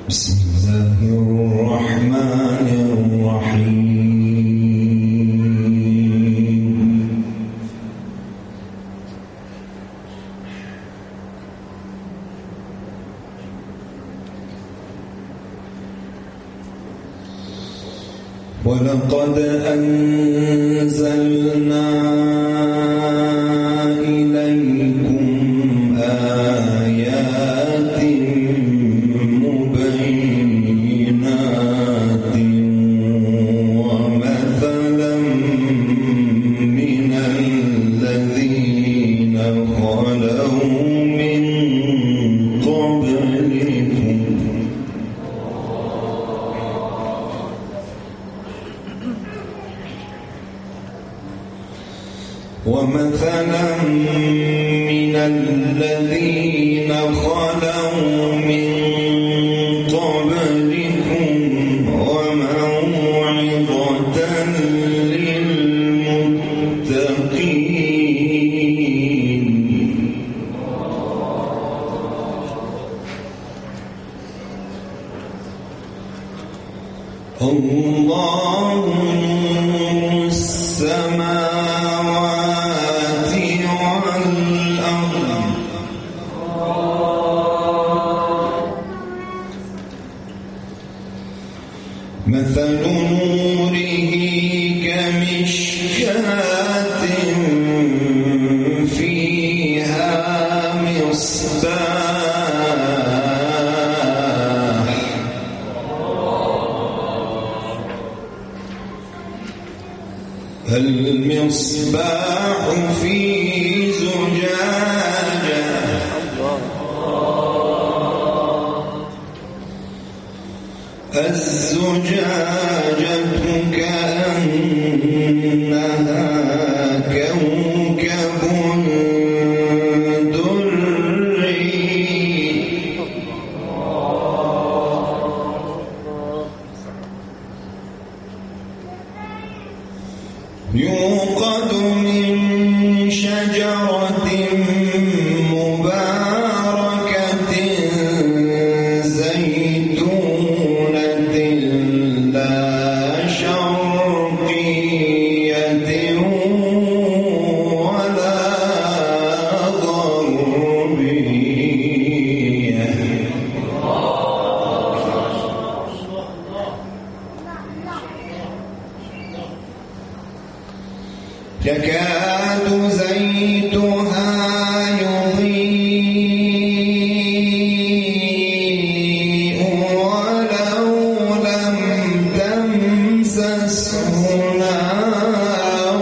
بسم الله الرحمن الرحيم. ولقد أنزلنا إليكم آيات مبينات ومثلا من الذين خلوا من قبلكم وموعظة للمتقين. الله نور السماوات والأرض مثل نوره كمشكاة فيها مصباح المصباح في زجاجة الزجاجة كأنها كوكب دري يوقد من شجرة مباركة زيتونة لا شرقية ولا غربية يكاد زيتها يضيء ولو لم تمسسه نار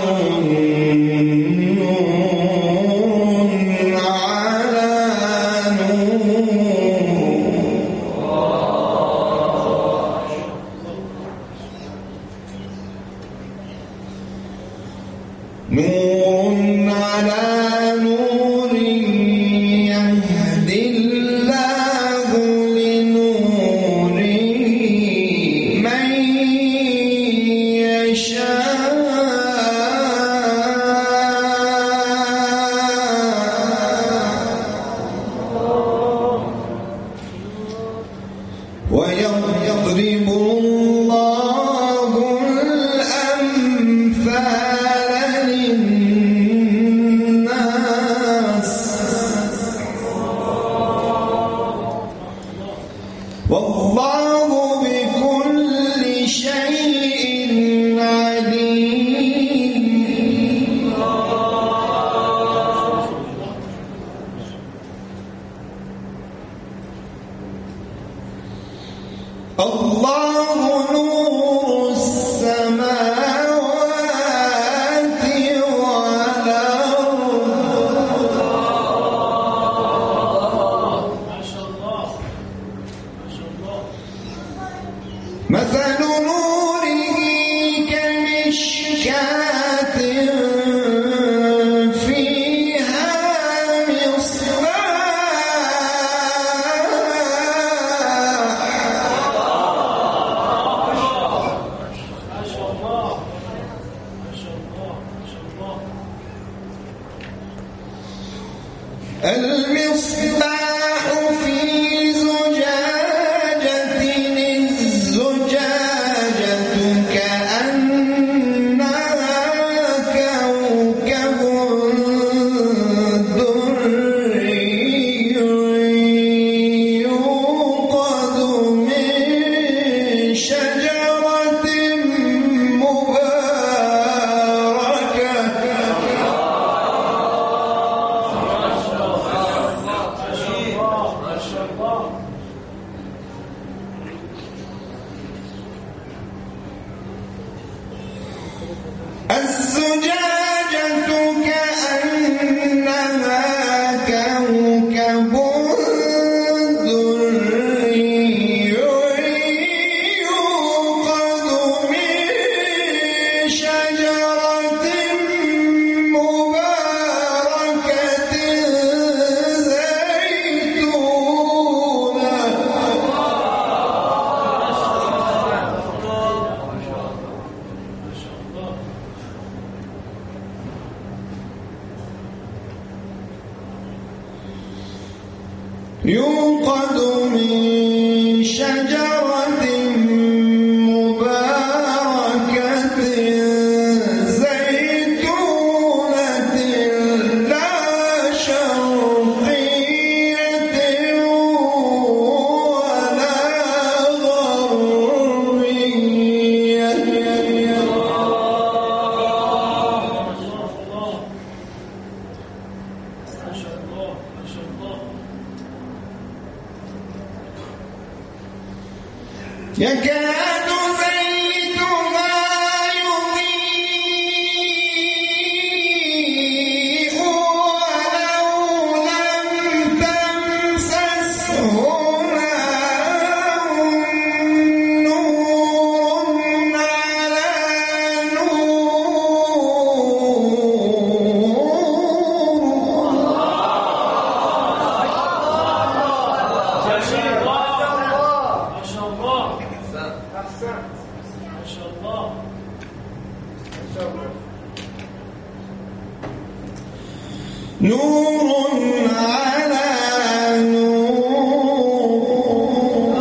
نور على نور على نور يهدي الله لنوره من يشاء ويضرب الله الأمثال للناس والله بكل شيء عليم. الله نور السماوات والأرض مثل نوره كمشكاة فيها مصباح المصباح في زجاجة الزجاجة كأنها كوكب دري يوقد من شجرة مباركة زيتونة يوقد من شجرة مباركة زيتونة لا شرقية ولا غربية يكاد زيتها يضيء ولو لم تمسسه نار نور على نور على نور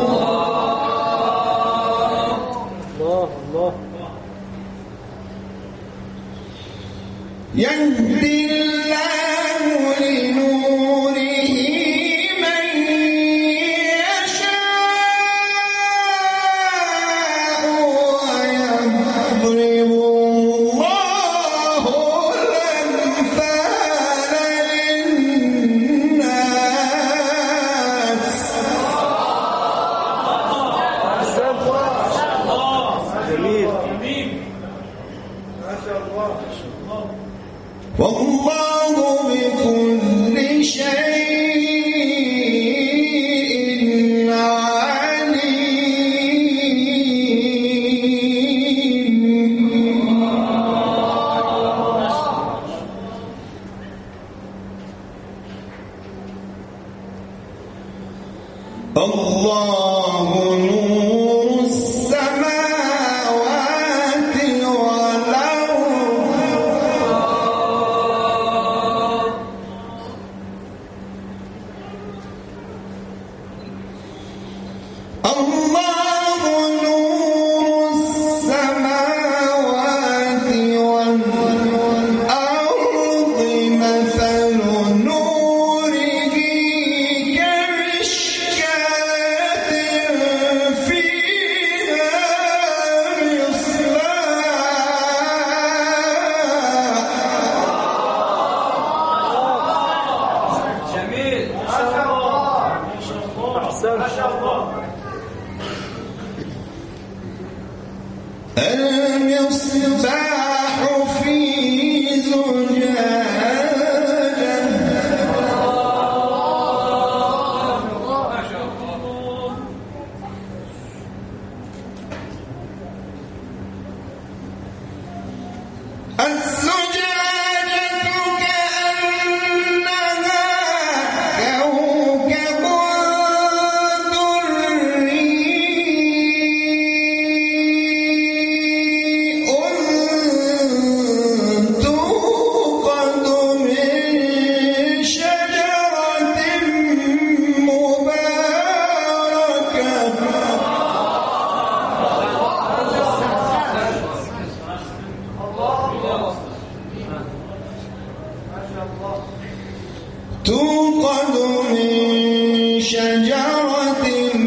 يهدي الله لنوره من يشاء ويضرب الله الأمثال للناس والله بكل شيء عليم الله نور السماوات والأرض الله نور السماوات والأرض مثل نوره كمشكاة فيها مصباح جميل ما شاء الله ما شاء الله المصباح في زجاجة الزجاجة كأنها كوكب دري توقد من شجرة مباركة توقد من شجرة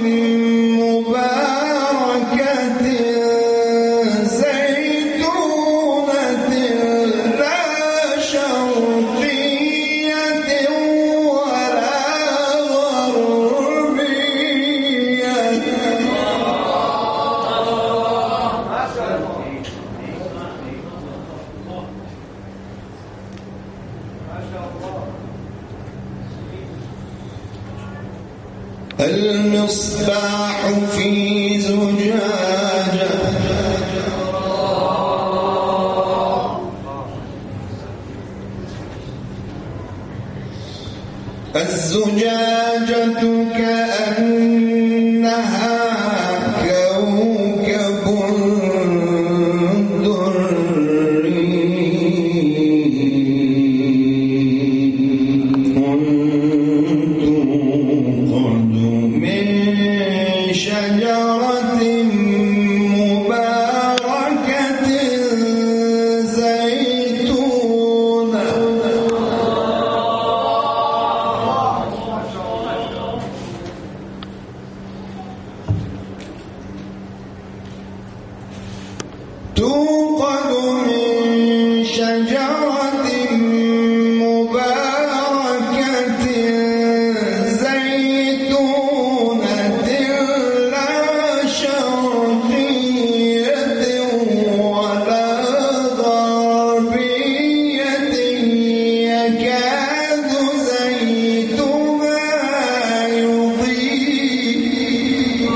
مباركة زيتونة لا شرقية ولا غربية المصباح في زجاجة الزجاجة كأنها كوكب دري توقد من شجرة مباركة زيتونة توقد من شجرة مباركة زيتونة لا شرقية ولا غربية يكاد زيتها يضيء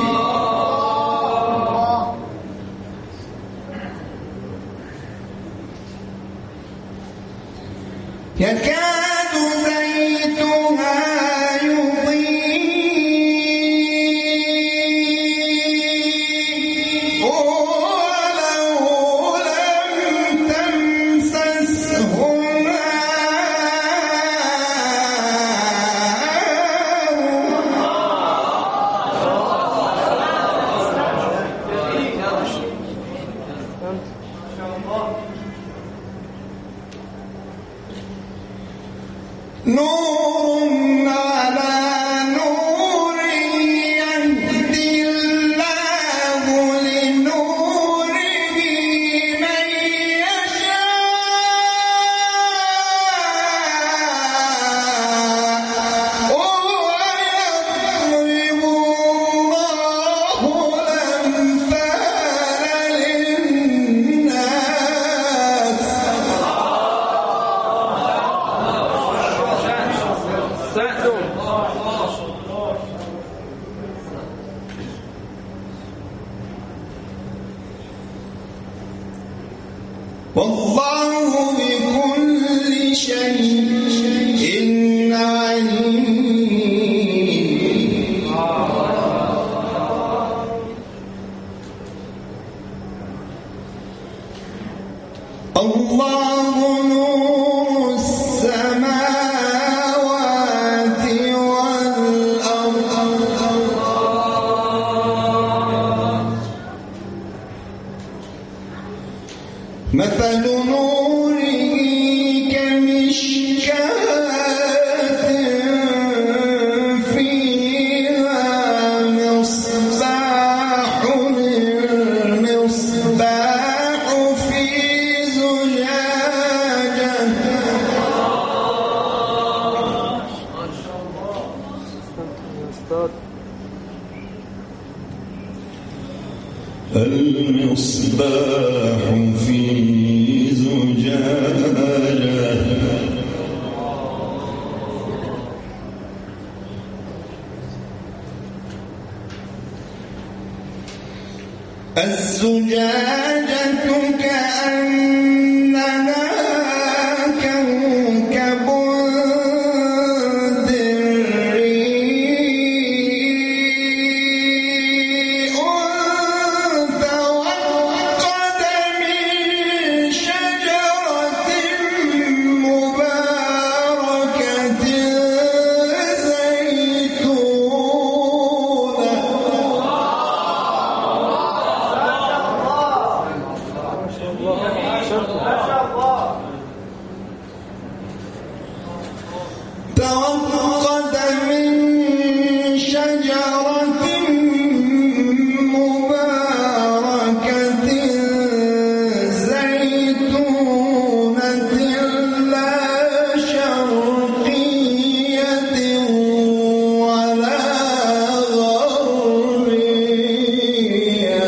يكاد زيتها يضيء ولو لم تمسسه نور على نور يهدي الله لنوره من يشاء ويضرب الله الأمثال للناس والله بكل شيء عليم الله نور السماوات والأرض مثل نوره كمشكاة فيها مصباح المصباح في زجاجة المصباح في زجاجة الزجاجة كأنها كوكب دري توقد من شجرة مباركة زيتونة توقد من شجرة مباركة زيتونة لا شرقية ولا غربية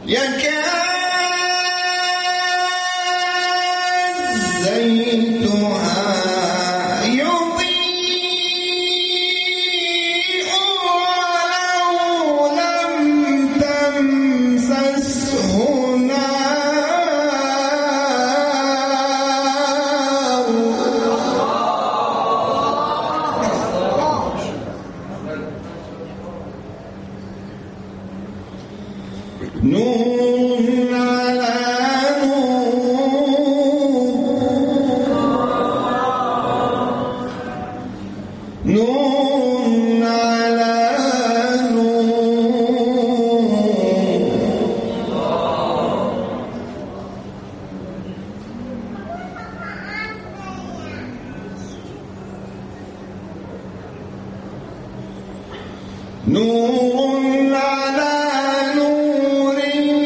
يكاد زيتها يضيء ولو لم تمسسه نار نور على نور نور على نور على نور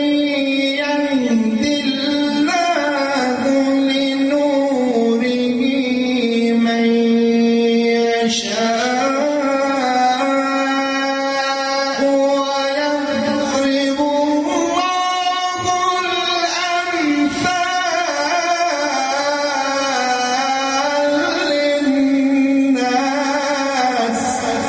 يهدي الله لنوره من يشاء ويضرب الله الأمثال للناس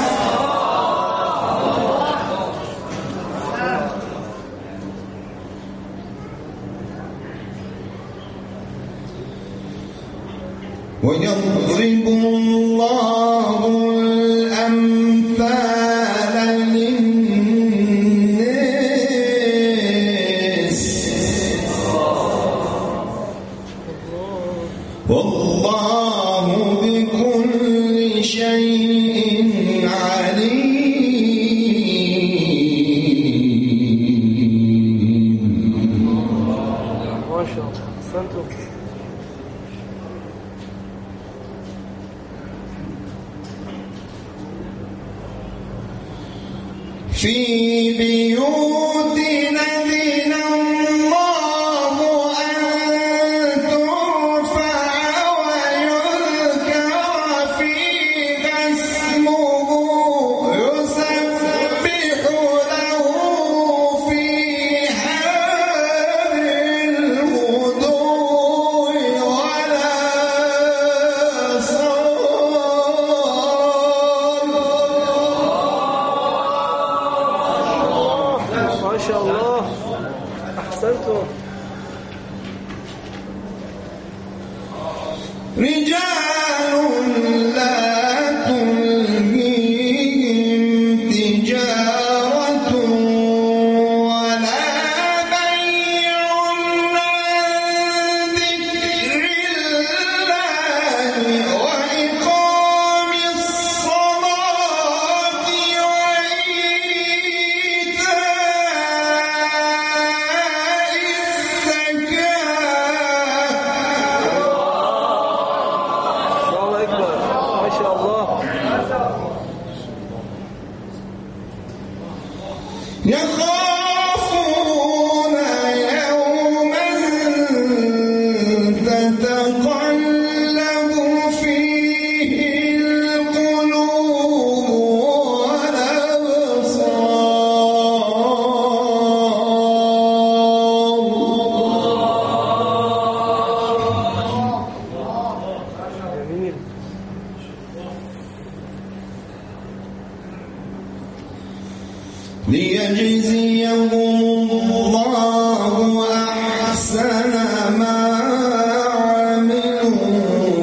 ويضرب الله الأمثال للناس والله بكل شيء عليم. ما شاء الله أحسنتم. في بيوت أذن الله أن ترفع ويذكر فيها اسمه يسبح له فيها بالغدو والآصال. ما شاء الله أحسنتم. رجال لا تلهيهم تجارة ولا بيع عن ذكر الله وإقام الصلاة وإيتاء الزكاة. الله أكبر. ما شاء الله. يخافون يوما تتقلب فيه القلوب والأبصار. جميل. ليجزيهم الله أحسن ما عملوا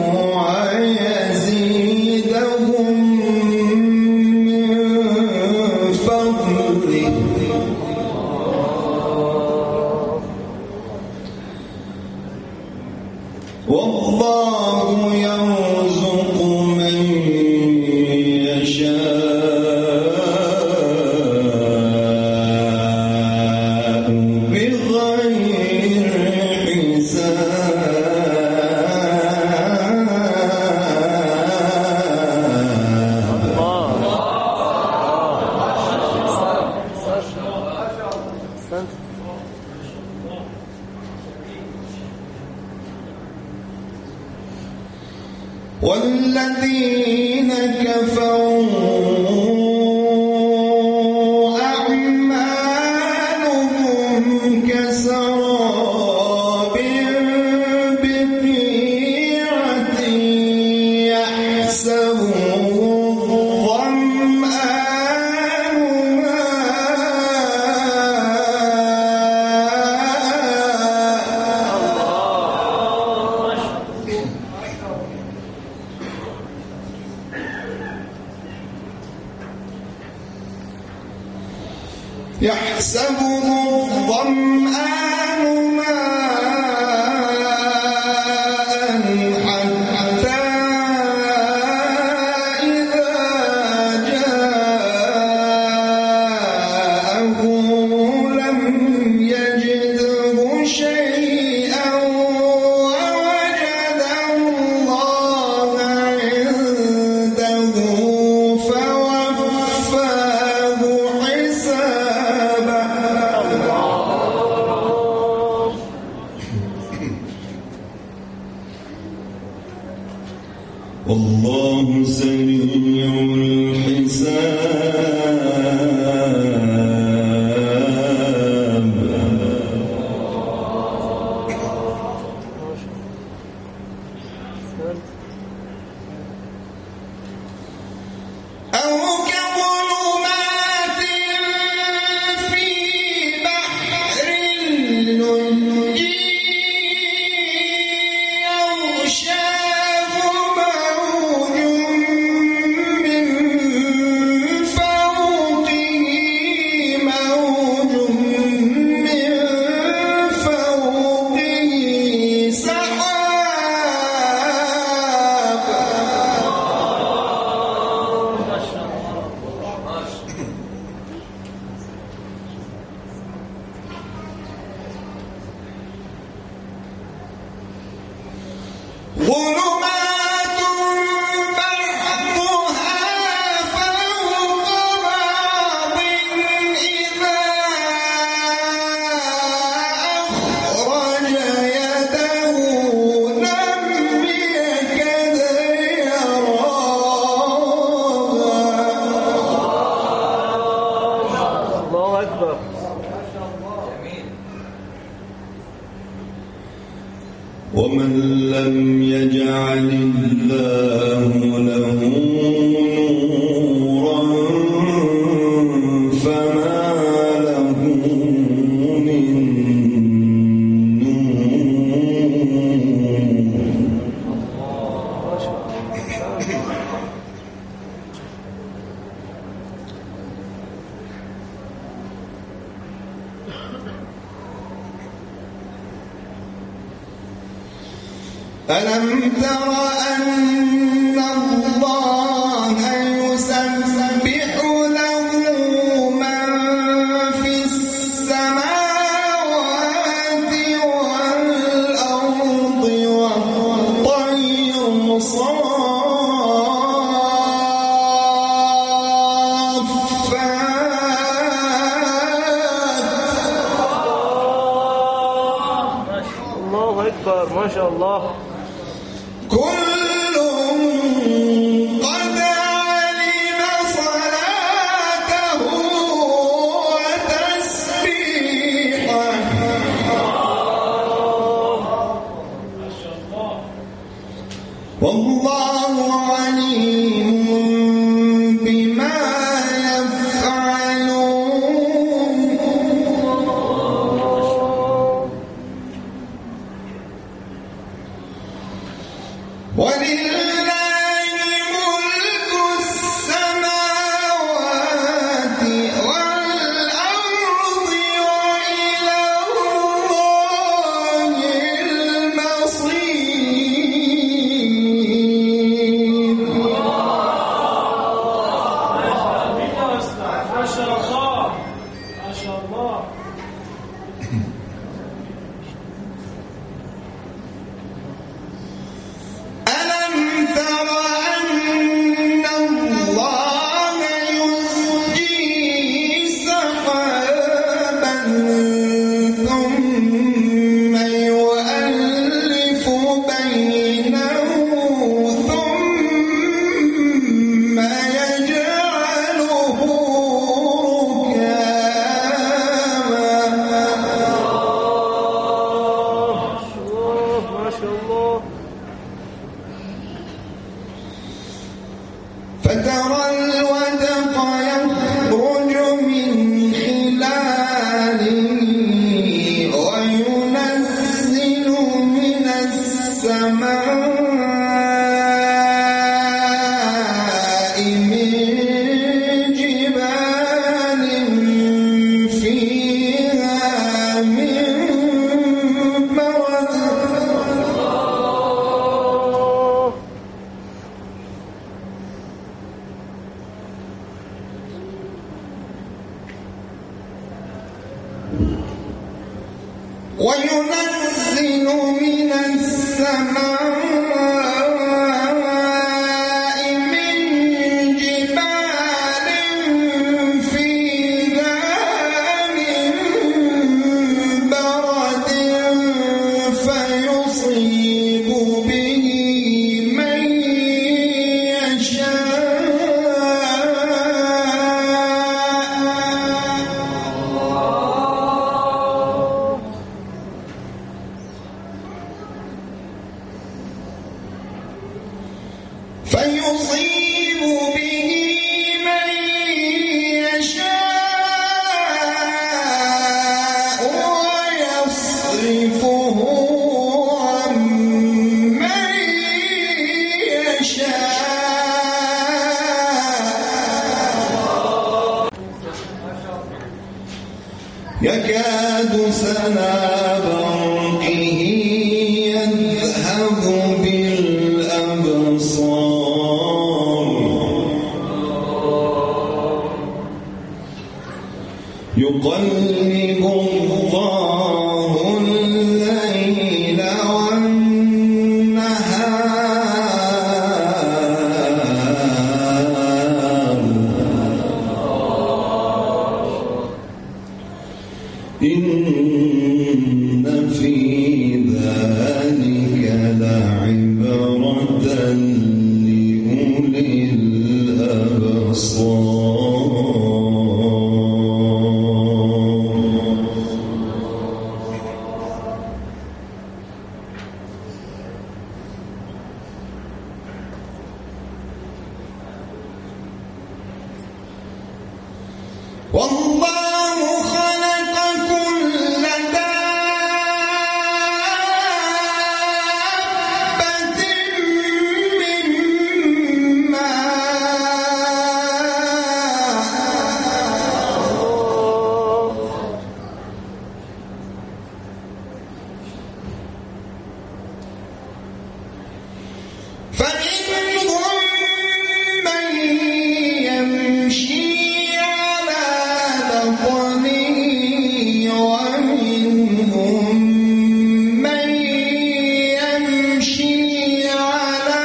ويزيدهم من فضله والله يرزق من يشاء بغير حساب. أحسنت. والذين كفروا أعمالهم يحسبه الظمآن ماء حتى إذا جاءه لم يجده شيئا ووجد الله عنده فوفاه حسابه. والله سريع الحساب. أو كظلمات في بحر لجي يغشاه موج من فوقه موج من فوقه سحاب. ظلمات بعضها فوق بعض إذا أخرج يده لم يكد يراها. الله أكبر. ومن لم يجعل الله له نورا فما له من نور. ألم تر أن الله يسبح له من في السماوات والأرض والطير صافات. الله أكبر ما شاء الله. كل قد علم صلاته وتسبيحه والله عليم بما يفعلون. ولله ملك السماوات والأرض وإلى الله المصير. ما شاء الله ما شاء الله. ألم تر أن الله يزجي سحابا ثم يؤلف بينه ثم يجعله ركاما وينزل من السماء من جبال فيها من برد فيصيب به من يشاء ويصرفه عن من يشاء يكاد سنا برقه يذهب يقلب الله الليل والنهار إن في ذلك لعبرة لأولي الأبصار والله خلق كل دابة من ماء فمنهم من يمشي ومنهم من يمشي على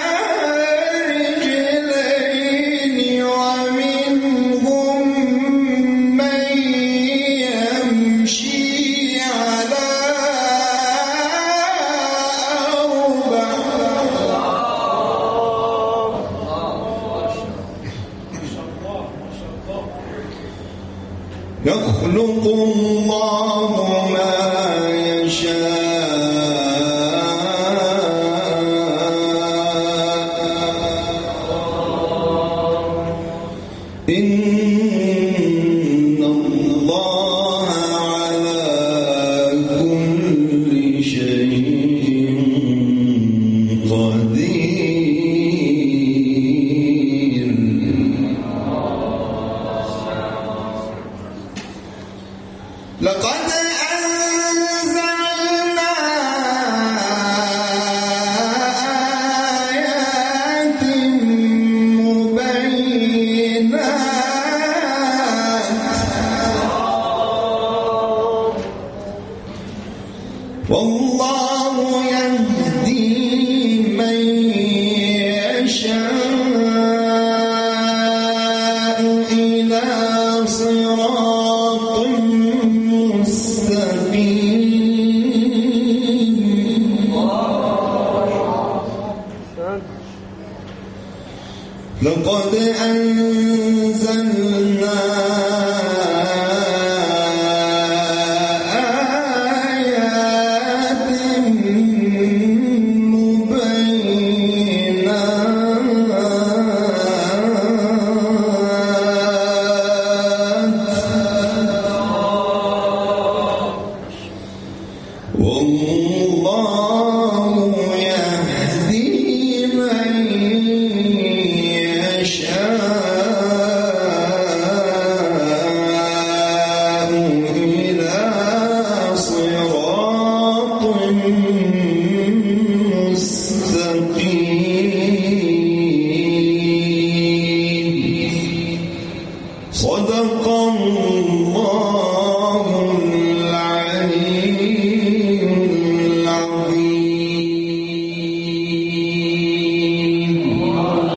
رجلين ومنهم من يمشي على أربع يخلق الله ما يشاء إن الله على كل شيء قدير لقد أنزلنا آيات مبينات والله يهدي من يشاء إلى صراط لقد أنزلنا آيات مبينات والله يهدي من يشاء إلى صراط مستقيم صدق الله